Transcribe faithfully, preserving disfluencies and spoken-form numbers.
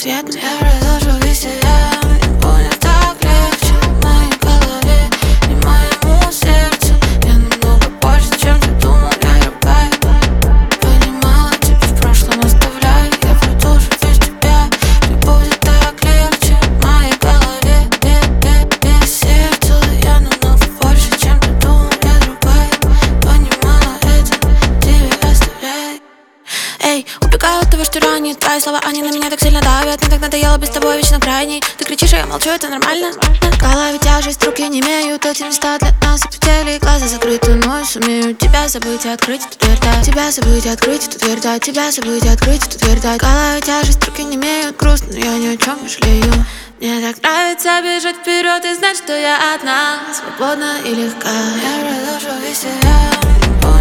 свет. Я продолжу вести, я не будет так легче в моей голове и моему сердцу. Я намного больше, чем ты думал, я другая. Понимала тебя в прошлом, оставляй. Я продолжу вести тебя, мне будет так легче в моей голове и сердцу. Я намного больше, чем ты думал, я другая. Понимала это, тебе оставляй. Эй, убегаю от того, что ранит. Твои слова, они на меня так сильно давят. Мне так надоело без тобой вечно крайней. Ты кричишь, а я молчу, это нормально. В голове тяжесть, руки не имеют. Эти места для нас опустели, глаза закрыты, но я сумею тебя забыть и открыть эту дверь, да. Тебя забыть и открыть эту дверь, да. Тебя забыть и открыть эту дверь, да. В голове тяжесть, руки не имеют. Грустно, но я ни о чем не жалею. Мне так нравится бежать вперед и знать, что я одна, свободна и легка. Я продолжу вести, я